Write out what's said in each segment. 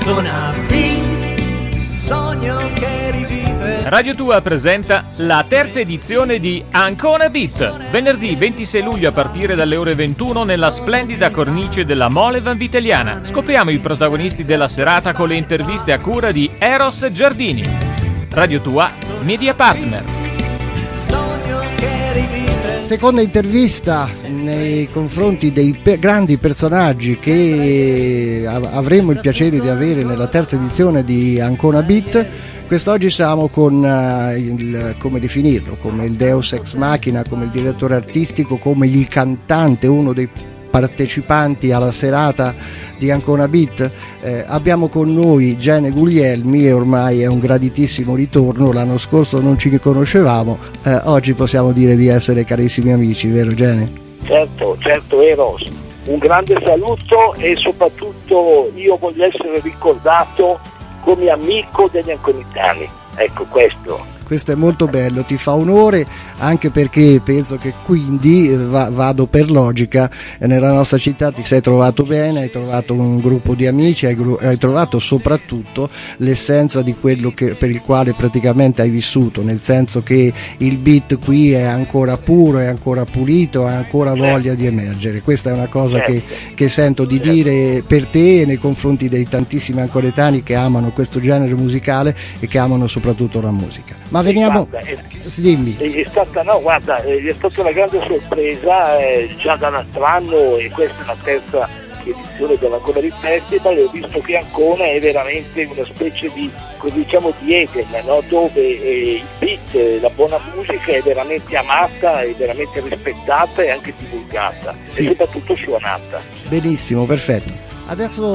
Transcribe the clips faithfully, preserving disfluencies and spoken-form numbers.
Ancona Beat, sogno che rivive. Radio Tua presenta la terza edizione di Ancona Beat, venerdì ventisei luglio a partire dalle ore ventuno nella splendida cornice della Mole Vanvitelliana. Scopriamo i protagonisti della serata con le interviste a cura di Eros Giardini. Radio Tua, media partner. Sogno che rivive. Seconda intervista nei confronti dei pe- grandi personaggi che av- avremo il piacere di avere nella terza edizione di Ancona Beat. Quest'oggi siamo con uh, il, come definirlo, come il Deus Ex Machina, come il direttore artistico, come il cantante, uno dei partecipanti alla serata di Ancona Beat. Eh, abbiamo con noi Gene Guglielmi e ormai è un graditissimo ritorno. L'anno scorso non ci conoscevamo, eh, oggi possiamo dire di essere carissimi amici, vero Gene? Certo, certo Eros, un grande saluto e soprattutto io voglio essere ricordato come amico degli anconitani, ecco questo. Questo è molto bello, ti fa onore, anche perché penso che quindi va, vado per logica, nella nostra città ti sei trovato bene, hai trovato un gruppo di amici, hai, hai trovato soprattutto l'essenza di quello che, per il quale praticamente hai vissuto, nel senso che il beat qui è ancora puro, è ancora pulito, ha ancora voglia di emergere. Questa è una cosa certo. che, che sento di dire per te e nei confronti dei tantissimi ancoretani che amano questo genere musicale e che amano soprattutto la musica. Ma veniamo, guarda, è, dimmi. è stata, no, guarda, è stata una grande sorpresa eh, già dall'altro anno, e questa è la terza edizione dell'Ancona Beat Festival, e ho visto che Ancona è veramente una specie di, diciamo, di Eden, no? Dove eh, il beat, la buona musica è veramente amata, è veramente rispettata e anche divulgata, sì. E soprattutto suonata. Benissimo, perfetto. Adesso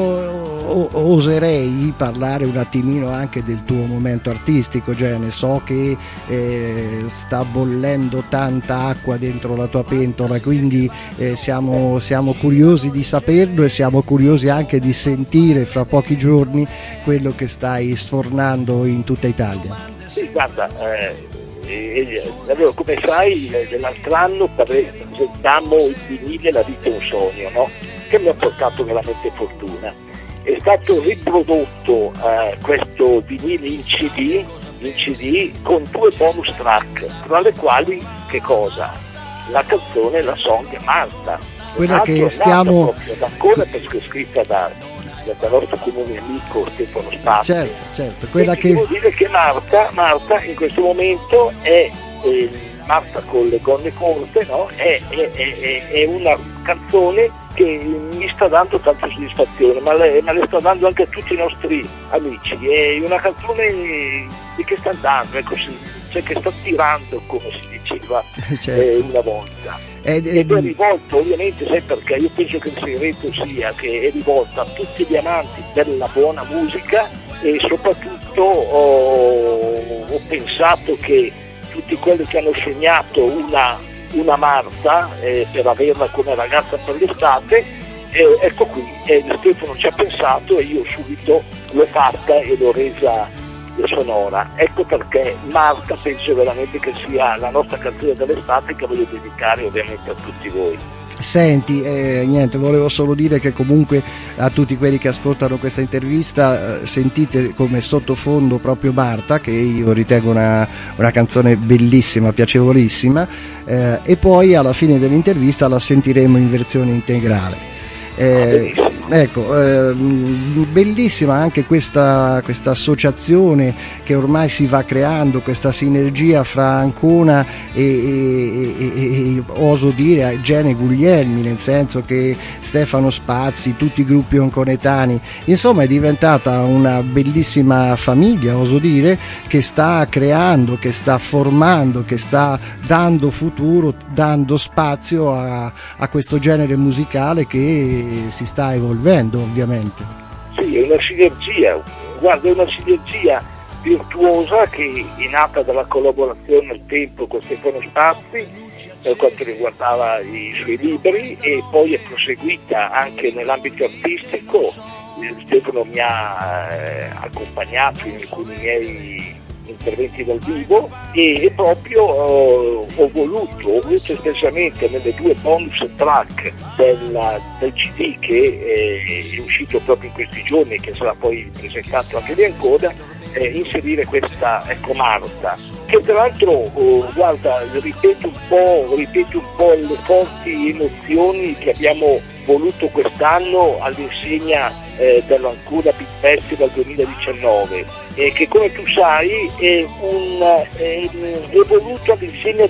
oserei parlare un attimino anche del tuo momento artistico, Gene. So che eh, sta bollendo tanta acqua dentro la tua pentola, quindi eh, siamo, siamo curiosi di saperlo e siamo curiosi anche di sentire fra pochi giorni quello che stai sfornando in tutta Italia. Sì, guarda, eh, eh, allora, come sai, eh, l'altro anno presentammo il vinile La vita è un sogno, no? Che mi ha portato veramente fortuna. È stato riprodotto eh, questo vinile in C D, in C D con due bonus track, tra le quali che cosa? La canzone, la song Marta. Quella che stiamo ancora perché è scritta da, dal nostro comune amico Stefano Spazio. Certo, certo, quella e che devo dire che Marta, Marta in questo momento è eh, Marta con le gonne corte, no? È, è, è, è una canzone che mi sta dando tanta soddisfazione, ma le, ma le sta dando anche a tutti i nostri amici. È una canzone che sta andando, ecco, cioè che sta tirando, come si diceva certo. eh, una volta. Ed, ed è rivolto, ovviamente, sai perché? Io penso che il segreto sia che è rivolto a tutti gli amanti della buona musica, e soprattutto ho, ho pensato che tutti quelli che hanno sognato una una Marta eh, per averla come ragazza per l'estate, eh, ecco qui, eh, Stefano ci ha pensato e io subito l'ho fatta e l'ho resa sonora. Ecco perché Marta penso veramente che sia la nostra canzone dell'estate, che voglio dedicare ovviamente a tutti voi. Senti, eh, niente, volevo solo dire che comunque a tutti quelli che ascoltano questa intervista eh, sentite come sottofondo proprio Marta, che io ritengo una, una canzone bellissima, piacevolissima, eh, e poi alla fine dell'intervista la sentiremo in versione integrale. Eh, ecco, eh, bellissima anche questa, questa associazione che ormai si va creando, questa sinergia fra Ancona e, e, e, e oso dire Gene Guglielmi, nel senso che Stefano Spazzi, tutti i gruppi anconetani, insomma è diventata una bellissima famiglia, oso dire, che sta creando, che sta formando, che sta dando futuro, dando spazio a, a questo genere musicale che si sta evolvendo, ovviamente. Sì, è una sinergia, guarda, è una sinergia virtuosa che è nata dalla collaborazione al tempo con Stefano Spazzi per quanto riguardava i suoi libri, e poi è proseguita anche nell'ambito artistico. Stefano mi ha eh, accompagnato in alcuni miei interventi dal vivo, e, e proprio uh, ho voluto, ho voluto espressamente nelle due bonus track della, del C D che è, è uscito proprio in questi giorni e che sarà poi presentato anche lì ancora, eh, inserire questa, ecco, Marta, che tra l'altro uh, guarda, ripeto un po', ripeto un po' le forti emozioni che abbiamo voluto quest'anno all'insegna eh, dell'Ancona Beat Festival duemiladiciannove, e che come tu sai è, un, è, è voluto all'insegna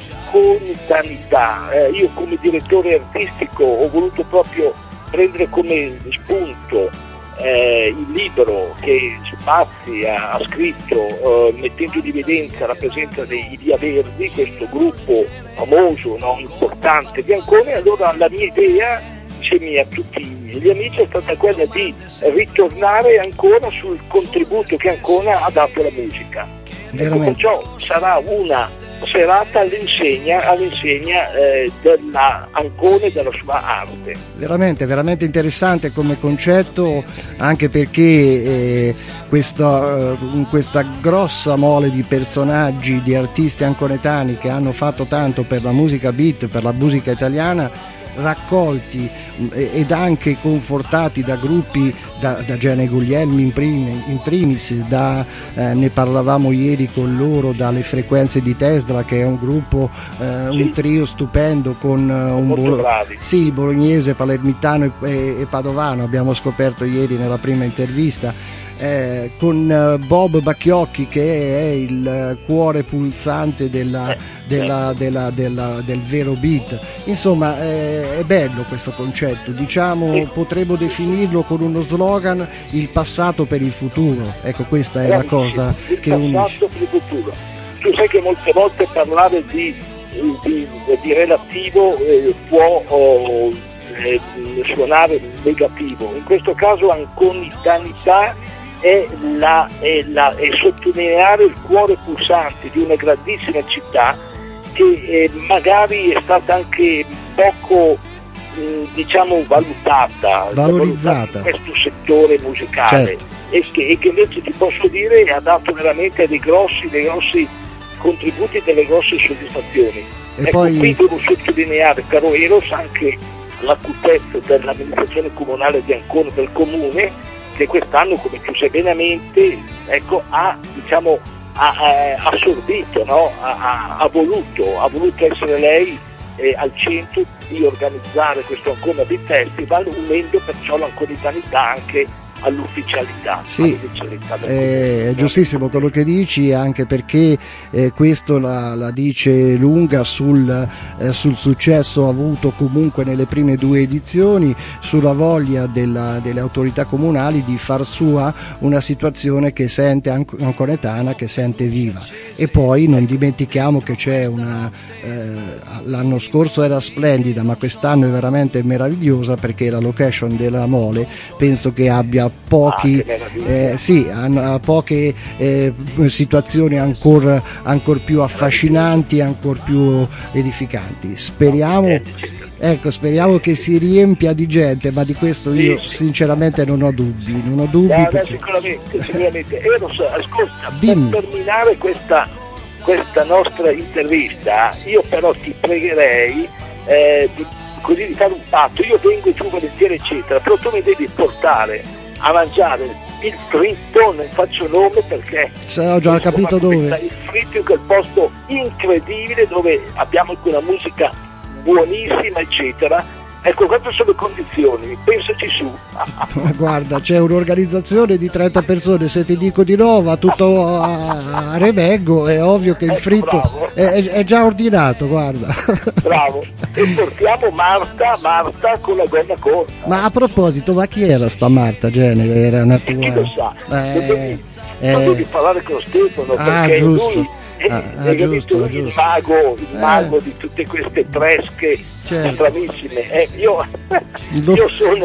dell'anconitanità. Eh, io come direttore artistico ho voluto proprio prendere come spunto eh, il libro che Spazzi ha, ha scritto, eh, mettendo in evidenza la presenza dei Via Verdi, questo gruppo famoso, no, importante di Ancona. Allora la mia idea, insieme a tutti gli amici, è stata quella di ritornare ancora sul contributo che Ancona ha dato alla musica. Ecco, perciò sarà una serata all'insegna, all'insegna eh, della Ancona e della sua arte. Veramente, veramente interessante come concetto, anche perché eh, questa, uh, questa grossa mole di personaggi, di artisti anconetani che hanno fatto tanto per la musica beat, per la musica italiana, raccolti ed anche confortati da gruppi, da, da Gene Guglielmi in, prim, in primis, da, eh, ne parlavamo ieri con loro, dalle Frequenze di Tesla, che è un gruppo, eh, sì, un trio stupendo con uh, un bolo- sì, bolognese, palermitano e, e padovano, abbiamo scoperto ieri nella prima intervista. Eh, con uh, Bob Bacchiocchi, che è il uh, cuore pulsante della, della, della, della, del vero beat. Insomma, eh, è bello questo concetto, diciamo, sì, potremmo definirlo con uno slogan: il passato per il futuro. Ecco, questa è la cosa che unisce. Il passato per il futuro. Tu sai che molte volte parlare di, di, di relativo eh, può oh, eh, suonare negativo. In questo caso anconitanità È, la, è, la, è sottolineare il cuore pulsante di una grandissima città che eh, magari è stata anche poco eh, diciamo valutata, valorizzata in questo settore musicale, certo, e, che, e che invece ti posso dire ha dato veramente dei grossi, dei grossi contributi, delle grosse soddisfazioni. E ecco, poi qui devo sottolineare, caro Eros, anche l'acutezza dell'amministrazione comunale di Ancona, del comune, che quest'anno, come tu sai benamente, ecco, ha, diciamo, ha, ha assorbito, no? ha, ha, ha, voluto, ha voluto essere lei eh, al centro di organizzare questo Ancona Beat Festival, unendo perciò l'anconitanità anche all'ufficialità. Sì, all'ufficialità è giustissimo quello che dici, anche perché eh, questo la, la dice lunga sul, eh, sul successo avuto comunque nelle prime due edizioni, sulla voglia della, delle autorità comunali di far sua una situazione che sente anconetana, che sente viva. E poi non dimentichiamo che c'è una eh, l'anno scorso era splendida, ma quest'anno è veramente meravigliosa, perché la location della Mole penso che abbia pochi ah, eh, sì, ha poche eh, situazioni ancora ancor più affascinanti, ancor più edificanti. Speriamo Ecco, speriamo che si riempia di gente, ma di questo io sì, sì. sinceramente non ho dubbi, non ho dubbi. No, perché... no, sicuramente, sicuramente. Eros, ascolta, Dimmi. per terminare questa, questa nostra intervista, io però ti pregherei eh, di, così di fare un patto. Io vengo giù volentieri, eccetera, però tu mi devi portare a mangiare il fritto, non faccio nome perché se ho già capito dove. Il fritto, che è il posto incredibile dove abbiamo anche una musica buonissima, eccetera. Ecco, queste sono le condizioni, pensaci su. Guarda, c'è un'organizzazione di trenta persone, se ti dico di no va tutto a, a remengo, è ovvio che il ecco, fritto è, è già ordinato, guarda. Bravo, e portiamo Marta, Marta con la gonna corta. Ma a proposito, ma chi era sta Marta Genere? Era una tua... Chi lo sa? Eh, devi, eh... non devi parlare con Stefano, ah, perché giusto. lui... Ah, ah, giusto, il giusto. mago, il mago eh. di tutte queste fresche certo. stranissime. Eh, io, Lo... io sono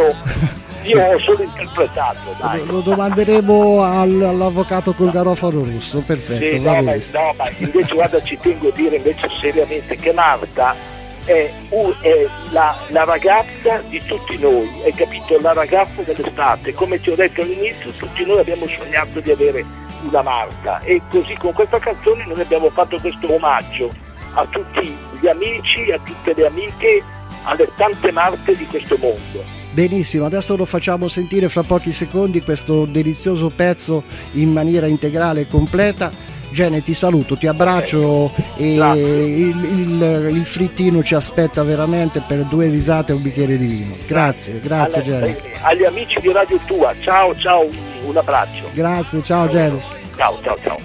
io ho solo interpretato. Dai. Lo domanderemo al, all'avvocato col garofano rosso. Perfetto. Sì, no, ma, no, ma invece guarda, ci tengo a dire invece seriamente che Marta è, uh, è la, la ragazza di tutti noi, hai capito? La ragazza dell'estate. Come ti ho detto all'inizio, tutti noi abbiamo sognato di avere una Marta, e così con questa canzone noi abbiamo fatto questo omaggio a tutti gli amici, a tutte le amiche, alle tante Marte di questo mondo. Benissimo, adesso lo facciamo sentire fra pochi secondi questo delizioso pezzo in maniera integrale e completa. Gene, ti saluto, ti abbraccio e il, il, il frittino ci aspetta veramente per due risate e un bicchiere di vino. Grazie, grazie Gene. Agli amici di Radio Tua, ciao ciao, un abbraccio. Grazie, ciao Gene. Ciao ciao ciao.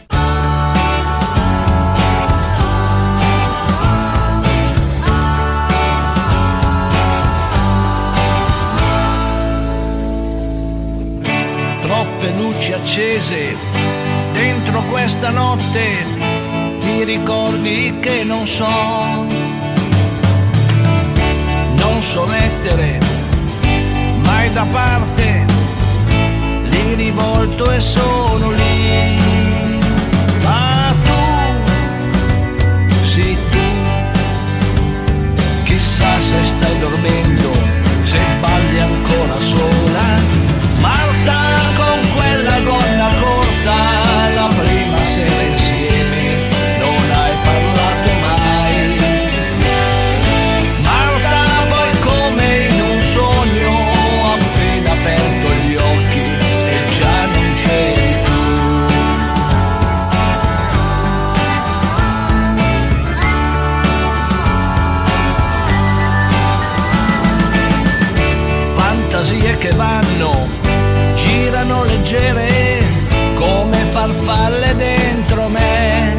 Troppe luci accese dentro questa notte, mi ricordi che non so, non so mettere mai da parte, li rivolto e sono lì, ma tu, sì tu, chissà se stai dormendo, se balli ancora sola, Marta con quella gonna corta, la prima sera insieme non hai parlato mai. Marta poi come in un sogno, appena aperto gli occhi e già non c'eri tu. Fantasie che vanno, girano leggere come farfalle dentro me,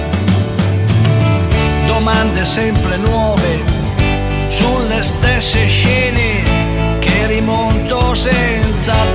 domande sempre nuove sulle stesse scene che rimonto senza